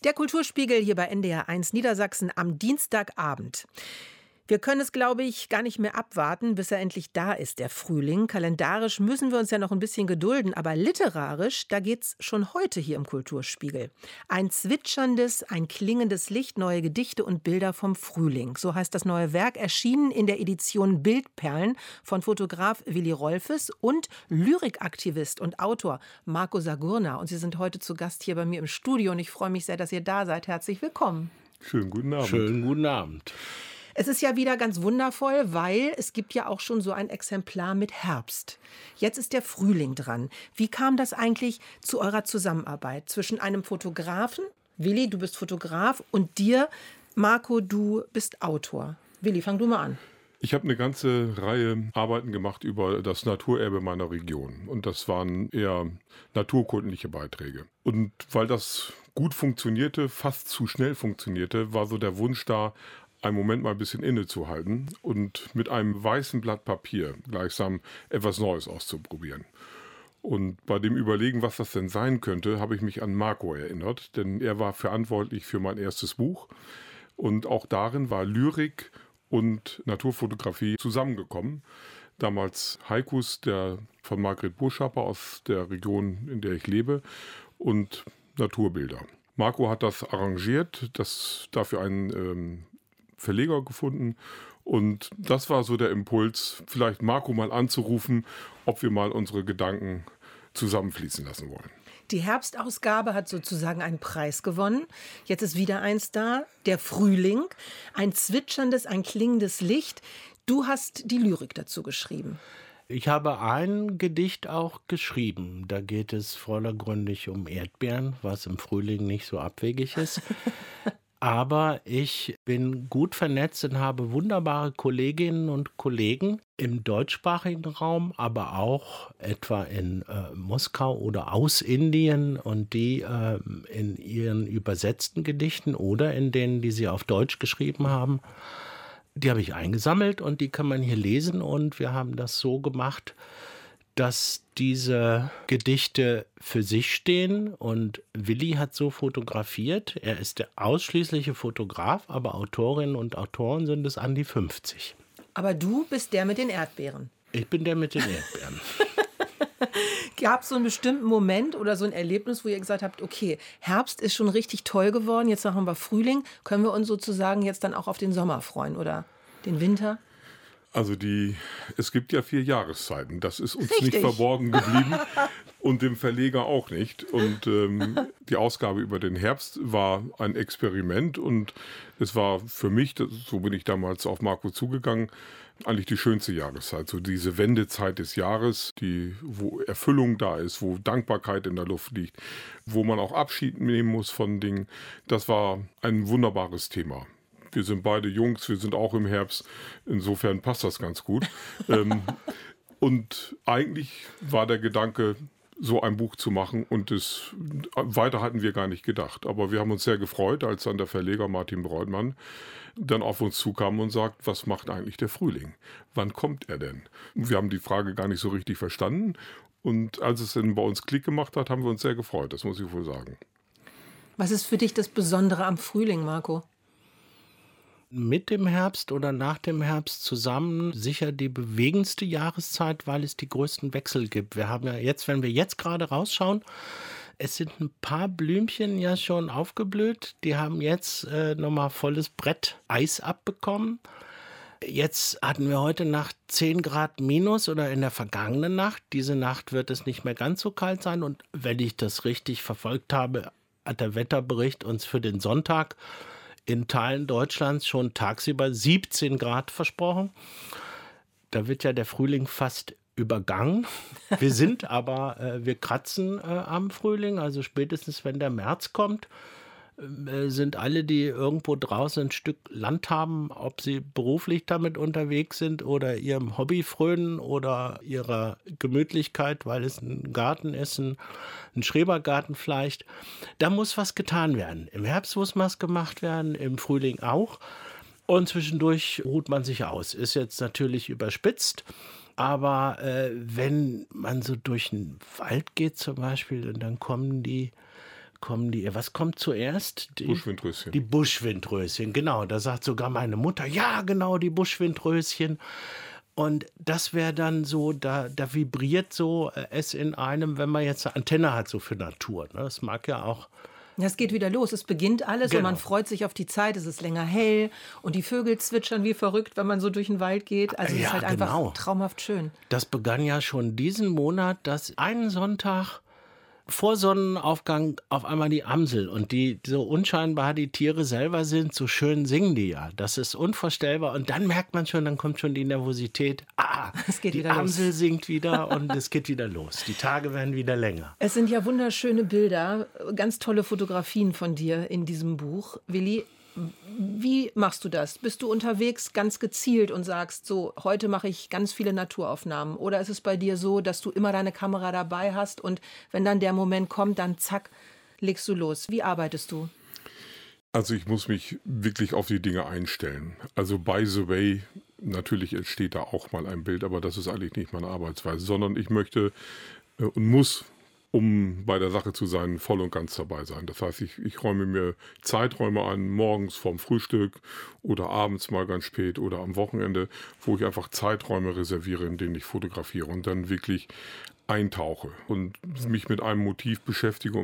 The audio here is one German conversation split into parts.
Der Kulturspiegel hier bei NDR1 Niedersachsen am Dienstagabend. Wir können es, glaube ich, gar nicht mehr abwarten, bis er endlich da ist, der Frühling. Kalendarisch müssen wir uns ja noch ein bisschen gedulden, aber literarisch, da geht's schon heute hier im Kulturspiegel. Ein zwitscherndes, ein klingendes Licht, neue Gedichte und Bilder vom Frühling. So heißt das neue Werk, erschienen in der Edition Bildperlen von Fotograf Willi Rolfes und Lyrikaktivist und Autor Marco Sagurna. Und Sie sind heute zu Gast hier bei mir im Studio und ich freue mich sehr, dass ihr da seid. Herzlich willkommen. Schönen guten Abend. Schönen guten Abend. Es ist ja wieder ganz wundervoll, weil es gibt ja auch schon so ein Exemplar mit Herbst. Jetzt ist der Frühling dran. Wie kam das eigentlich zu eurer Zusammenarbeit zwischen einem Fotografen, Willi, du bist Fotograf, und dir, Marco, du bist Autor? Willi, fang du mal an. Ich habe eine ganze Reihe Arbeiten gemacht über das Naturerbe meiner Region. Und das waren eher naturkundliche Beiträge. Und weil das gut funktionierte, fast zu schnell funktionierte, war so der Wunsch da, einen Moment mal ein bisschen innezuhalten und mit einem weißen Blatt Papier gleichsam etwas Neues auszuprobieren. Und bei dem Überlegen, was das denn sein könnte, habe ich mich an Marco erinnert, denn er war verantwortlich für mein erstes Buch. Und auch darin war Lyrik und Naturfotografie zusammengekommen. Damals Haikus von Margret Burschapper aus der Region, in der ich lebe, und Naturbilder. Marco hat das arrangiert, dafür einen Verleger gefunden, und das war so der Impuls, vielleicht Marco mal anzurufen, ob wir mal unsere Gedanken zusammenfließen lassen wollen. Die Herbstausgabe hat sozusagen einen Preis gewonnen. Jetzt ist wieder eins da, der Frühling. Ein zwitscherndes, ein klingendes Licht. Du hast die Lyrik dazu geschrieben. Ich habe ein Gedicht auch geschrieben. Da geht es vordergründig um Erdbeeren, was im Frühling nicht so abwegig ist. Aber ich bin gut vernetzt und habe wunderbare Kolleginnen und Kollegen im deutschsprachigen Raum, aber auch etwa in Moskau oder aus Indien, und die in ihren übersetzten Gedichten oder in denen, die sie auf Deutsch geschrieben haben, die habe ich eingesammelt und die kann man hier lesen. Und wir haben das so gemacht, dass diese Gedichte für sich stehen, und Willi hat so fotografiert. Er ist der ausschließliche Fotograf, aber Autorinnen und Autoren sind es an die 50. Aber du bist der mit den Erdbeeren. Ich bin der mit den Erdbeeren. Gab es so einen bestimmten Moment oder so ein Erlebnis, wo ihr gesagt habt, okay, Herbst ist schon richtig toll geworden, jetzt machen wir Frühling, können wir uns sozusagen jetzt dann auch auf den Sommer freuen oder den Winter? Also es gibt ja 4 Jahreszeiten, das ist uns Richtig. nicht verborgen geblieben und dem Verleger auch nicht. Und die Ausgabe über den Herbst war ein Experiment, und es war für mich, so bin ich damals auf Marco zugegangen, eigentlich die schönste Jahreszeit. So diese Wendezeit des Jahres, wo Erfüllung da ist, wo Dankbarkeit in der Luft liegt, wo man auch Abschied nehmen muss von Dingen. Das war ein wunderbares Thema. Wir sind beide Jungs, wir sind auch im Herbst. Insofern passt das ganz gut. Und eigentlich war der Gedanke, so ein Buch zu machen, und weiter hatten wir gar nicht gedacht. Aber wir haben uns sehr gefreut, als dann der Verleger Martin Breutmann dann auf uns zukam und sagt, was macht eigentlich der Frühling? Wann kommt er denn? Wir haben die Frage gar nicht so richtig verstanden. Und als es dann bei uns Klick gemacht hat, haben wir uns sehr gefreut, das muss ich wohl sagen. Was ist für dich das Besondere am Frühling, Marco? Mit dem Herbst oder nach dem Herbst zusammen sicher die bewegendste Jahreszeit, weil es die größten Wechsel gibt. Wir haben ja jetzt, wenn wir jetzt gerade rausschauen, es sind ein paar Blümchen ja schon aufgeblüht. Die haben jetzt nochmal volles Brett Eis abbekommen. Jetzt hatten wir heute Nacht 10 Grad minus oder in der vergangenen Nacht. Diese Nacht wird es nicht mehr ganz so kalt sein. Und wenn ich das richtig verfolgt habe, hat der Wetterbericht uns für den Sonntag in Teilen Deutschlands schon tagsüber 17 Grad versprochen. Da wird ja der Frühling fast übergangen. Wir kratzen am Frühling, also spätestens wenn der März kommt, sind alle, die irgendwo draußen ein Stück Land haben, ob sie beruflich damit unterwegs sind oder ihrem Hobby frönen oder ihrer Gemütlichkeit, weil es ein Garten ist, ein Schrebergarten vielleicht. Da muss was getan werden. Im Herbst muss was gemacht werden, im Frühling auch. Und zwischendurch ruht man sich aus. Ist jetzt natürlich überspitzt, aber wenn man so durch den Wald geht zum Beispiel, und dann kommen die was kommt zuerst? Buschwindröschen. Die Buschwindröschen, genau. Da sagt sogar meine Mutter, ja, genau, die Buschwindröschen. Und das wäre dann so, da vibriert so es in einem, wenn man jetzt eine Antenne hat, so für Natur. Ne? Das mag ja auch. Ja, es geht wieder los. Es beginnt alles und man freut sich auf die Zeit. Es ist länger hell und die Vögel zwitschern wie verrückt, wenn man so durch den Wald geht. Also es ist halt einfach traumhaft schön. Das begann ja schon diesen Monat, dass einen Sonntag vor Sonnenaufgang auf einmal die Amsel und die so unscheinbar die Tiere selber sind, so schön singen die ja. Das ist unvorstellbar. Und dann merkt man schon, dann kommt schon die Nervosität. Es geht die wieder Amsel los. singt wieder und es geht wieder los. Die Tage werden wieder länger. Es sind ja wunderschöne Bilder, ganz tolle Fotografien von dir in diesem Buch. Willi, wie machst du das? Bist du unterwegs ganz gezielt und sagst, so, heute mache ich ganz viele Naturaufnahmen? Oder ist es bei dir so, dass du immer deine Kamera dabei hast und wenn dann der Moment kommt, dann zack, legst du los? Wie arbeitest du? Also ich muss mich wirklich auf die Dinge einstellen. Also by the way, natürlich entsteht da auch mal ein Bild, aber das ist eigentlich nicht meine Arbeitsweise, sondern ich möchte und muss, um bei der Sache zu sein, voll und ganz dabei sein. Das heißt, ich räume mir Zeiträume ein, morgens vorm Frühstück oder abends mal ganz spät oder am Wochenende, wo ich einfach Zeiträume reserviere, in denen ich fotografiere und dann wirklich eintauche und mich mit einem Motiv beschäftige.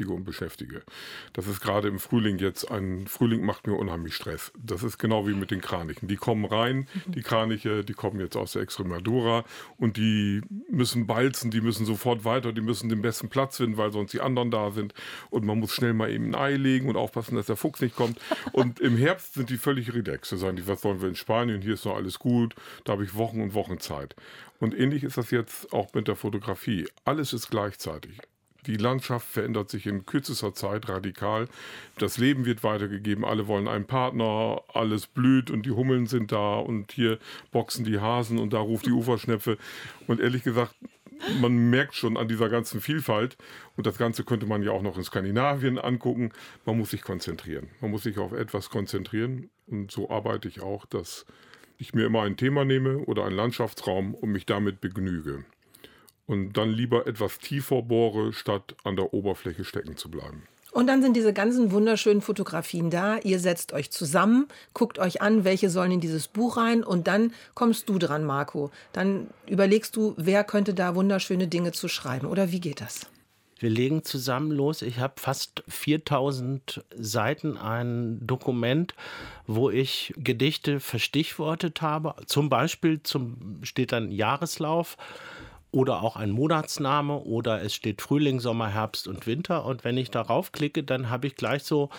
Das ist gerade im Frühling jetzt, ein Frühling macht mir unheimlich Stress. Das ist genau wie mit den Kranichen. Die kommen rein, die Kraniche, die kommen jetzt aus der Extremadura und die müssen balzen, die müssen sofort weiter, die müssen den besten Platz finden, weil sonst die anderen da sind und man muss schnell mal eben ein Ei legen und aufpassen, dass der Fuchs nicht kommt. Und im Herbst sind die völlig relaxed. Da sagen die, was sollen wir in Spanien, hier ist noch alles gut, da habe ich Wochen und Wochen Zeit. Und ähnlich ist das jetzt auch mit der Fotografie. Alles ist gleichzeitig. Die Landschaft verändert sich in kürzester Zeit radikal. Das Leben wird weitergegeben. Alle wollen einen Partner, alles blüht und die Hummeln sind da und hier boxen die Hasen und da ruft die Uferschnepfe. Und ehrlich gesagt, man merkt schon an dieser ganzen Vielfalt, und das Ganze könnte man ja auch noch in Skandinavien angucken, man muss sich konzentrieren. Man muss sich auf etwas konzentrieren und so arbeite ich auch, dass ich mir immer ein Thema nehme oder einen Landschaftsraum und mich damit begnüge. Und dann lieber etwas tiefer bohre, statt an der Oberfläche stecken zu bleiben. Und dann sind diese ganzen wunderschönen Fotografien da. Ihr setzt euch zusammen, guckt euch an, welche sollen in dieses Buch rein. Und dann kommst du dran, Marco. Dann überlegst du, wer könnte da wunderschöne Dinge zu schreiben. Oder wie geht das? Wir legen zusammen los. Ich habe fast 4000 Seiten ein Dokument, wo ich Gedichte verstichwortet habe. Zum Beispiel steht dann Jahreslauf oder auch ein Monatsname oder es steht Frühling, Sommer, Herbst und Winter. Und wenn ich darauf klicke, dann habe ich gleich so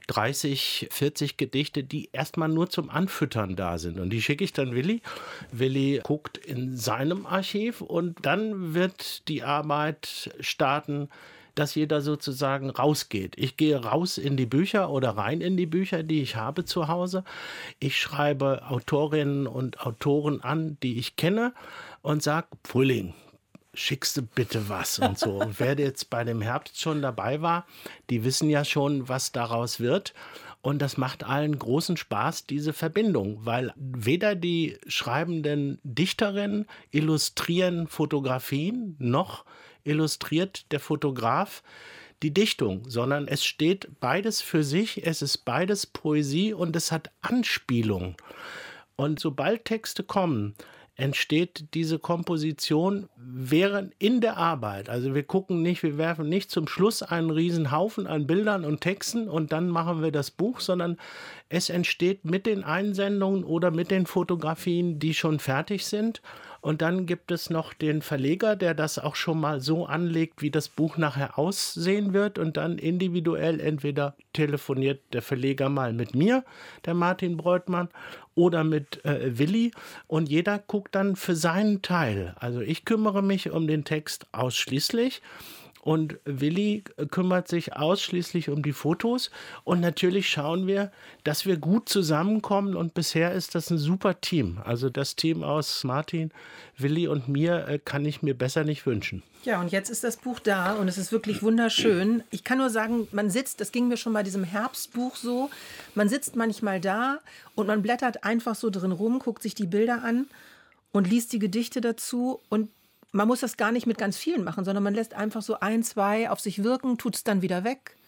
30, 40 Gedichte, die erstmal nur zum Anfüttern da sind. Und die schicke ich dann Willi. Willi guckt in seinem Archiv und dann wird die Arbeit starten, dass jeder sozusagen rausgeht. Ich gehe raus in die Bücher oder rein in die Bücher, die ich habe zu Hause. Ich schreibe Autorinnen und Autoren an, die ich kenne und sage, Frühling, schickst du bitte was und so. Und wer jetzt bei dem Herbst schon dabei war, die wissen ja schon, was daraus wird. Und das macht allen großen Spaß, diese Verbindung, weil weder die schreibenden Dichterinnen illustrieren Fotografien, noch illustriert der Fotograf die Dichtung, sondern es steht beides für sich, es ist beides Poesie und es hat Anspielung. Und sobald Texte kommen, entsteht diese Komposition während in der Arbeit. Also wir werfen nicht zum Schluss einen riesen Haufen an Bildern und Texten und dann machen wir das Buch, sondern es entsteht mit den Einsendungen oder mit den Fotografien, die schon fertig sind. Und dann gibt es noch den Verleger, der das auch schon mal so anlegt, wie das Buch nachher aussehen wird. Und dann individuell entweder telefoniert der Verleger mal mit mir, der Martin Breutmann, oder mit Willi. Und jeder guckt dann für seinen Teil. Also ich kümmere mich um den Text ausschließlich. Und Willi kümmert sich ausschließlich um die Fotos. Und natürlich schauen wir, dass wir gut zusammenkommen. Und bisher ist das ein super Team. Also das Team aus Martin, Willi und mir kann ich mir besser nicht wünschen. Ja, und jetzt ist das Buch da und es ist wirklich wunderschön. Ich kann nur sagen, man sitzt, das ging mir schon bei diesem Herbstbuch so, man sitzt manchmal da und man blättert einfach so drin rum, guckt sich die Bilder an und liest die Gedichte dazu und man muss das gar nicht mit ganz vielen machen, sondern man lässt einfach so 1, 2 auf sich wirken, tut es dann wieder weg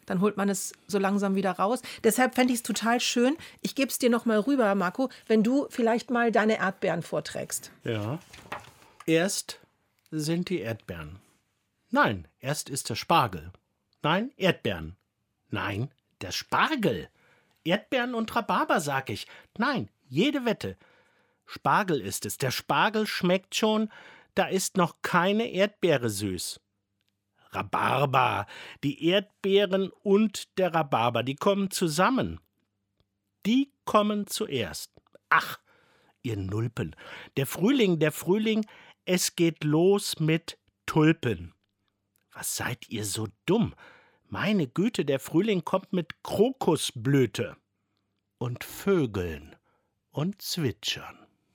dann holt man es so langsam wieder raus. Deshalb fände ich es total schön. Ich gebe es dir noch mal rüber, Marco, wenn du vielleicht mal deine Erdbeeren vorträgst. Ja. Erst sind die Erdbeeren. Nein, erst ist der Spargel. Nein, Erdbeeren. Nein, der Spargel. Erdbeeren und Rhabarber, sag ich. Nein, jede Wette. Spargel ist es. Der Spargel schmeckt schon, da ist noch keine Erdbeere süß. Rhabarber. Die Erdbeeren und der Rhabarber, die kommen zusammen. Die kommen zuerst. Ach, ihr Nulpen. Der Frühling, es geht los mit Tulpen. Was seid ihr so dumm? Meine Güte, der Frühling kommt mit Krokusblüte und Vögeln und Zwitschern.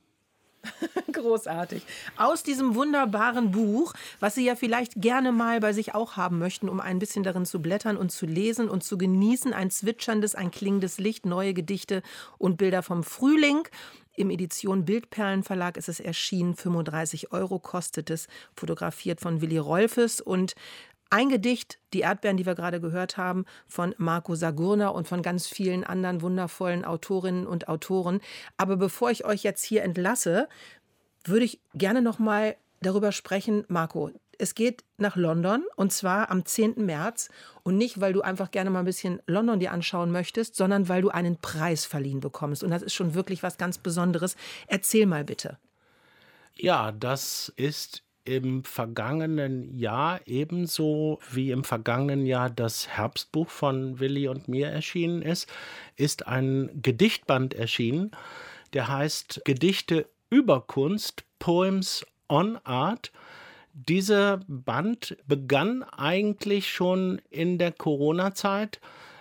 Großartig. Aus diesem wunderbaren Buch, was Sie ja vielleicht gerne mal bei sich auch haben möchten, um ein bisschen darin zu blättern und zu lesen und zu genießen. Ein zwitscherndes, ein klingendes Licht, neue Gedichte und Bilder vom Frühling. Im Edition Bildperlen Verlag ist es erschienen. 35 € kostet es, fotografiert von Willi Rolfes. Und ein Gedicht, die Erdbeeren, die wir gerade gehört haben, von Marco Sagurner und von ganz vielen anderen wundervollen Autorinnen und Autoren. Aber bevor ich euch jetzt hier entlasse, würde ich gerne noch mal darüber sprechen, Marco. Es geht nach London und zwar am 10. März. Und nicht, weil du einfach gerne mal ein bisschen London dir anschauen möchtest, sondern weil du einen Preis verliehen bekommst. Und das ist schon wirklich was ganz Besonderes. Erzähl mal bitte. Ja, das ist im vergangenen Jahr ebenso wie im vergangenen Jahr das Herbstbuch von Willi und mir erschienen ist ein Gedichtband erschienen, der heißt Gedichte über Kunst, Poems on Art. Dieser Band begann eigentlich schon in der Corona-Zeit,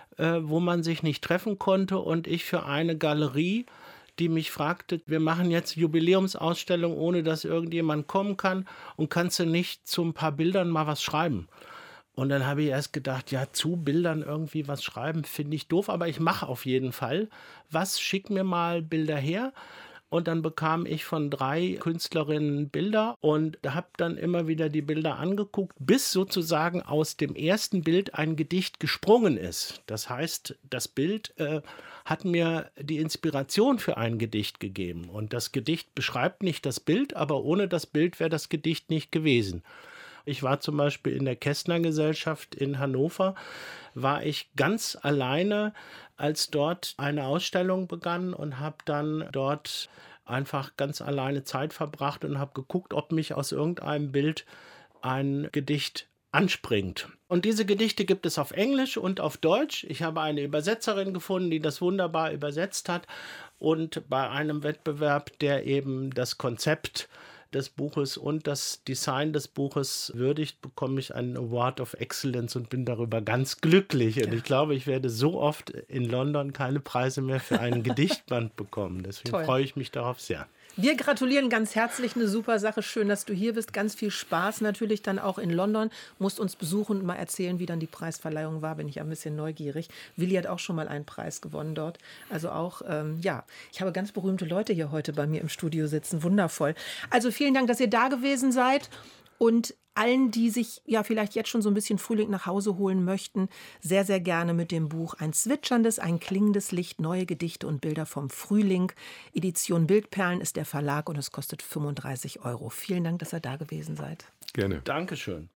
wo man sich nicht treffen konnte und ich für eine Galerie, die mich fragte, wir machen jetzt Jubiläumsausstellung, ohne dass irgendjemand kommen kann und kannst du nicht zu ein paar Bildern mal was schreiben? Und dann habe ich erst gedacht, ja, zu Bildern irgendwie was schreiben, finde ich doof, aber ich mache auf jeden Fall was, schick mir mal Bilder her. Und dann bekam ich von 3 Künstlerinnen Bilder und habe dann immer wieder die Bilder angeguckt, bis sozusagen aus dem ersten Bild ein Gedicht gesprungen ist. Das heißt, das Bild hat mir die Inspiration für ein Gedicht gegeben. Und das Gedicht beschreibt nicht das Bild, aber ohne das Bild wäre das Gedicht nicht gewesen. Ich war zum Beispiel in der Kästner Gesellschaft in Hannover, war ich ganz alleine, als dort eine Ausstellung begann und habe dann dort einfach ganz alleine Zeit verbracht und habe geguckt, ob mich aus irgendeinem Bild ein Gedicht anspringt. Und diese Gedichte gibt es auf Englisch und auf Deutsch. Ich habe eine Übersetzerin gefunden, die das wunderbar übersetzt hat. Und bei einem Wettbewerb, der eben das Konzept des Buches und das Design des Buches würdigt, bekomme ich einen Award of Excellence und bin darüber ganz glücklich. Und ich glaube, ich werde so oft in London keine Preise mehr für einen Gedichtband bekommen. Deswegen freue ich mich darauf sehr. Wir gratulieren ganz herzlich, eine super Sache. Schön, dass du hier bist. Ganz viel Spaß natürlich dann auch in London. Musst uns besuchen und mal erzählen, wie dann die Preisverleihung war. Bin ich ein bisschen neugierig. Willi hat auch schon mal einen Preis gewonnen dort. Also auch, ja, ich habe ganz berühmte Leute hier heute bei mir im Studio sitzen. Wundervoll. Also vielen Dank, dass ihr da gewesen seid. Und allen, die sich ja vielleicht jetzt schon so ein bisschen Frühling nach Hause holen möchten, sehr, sehr gerne mit dem Buch Ein zwitscherndes, ein klingendes Licht, neue Gedichte und Bilder vom Frühling. Edition Bildperlen ist der Verlag und es kostet 35 €. Vielen Dank, dass ihr da gewesen seid. Gerne. Dankeschön.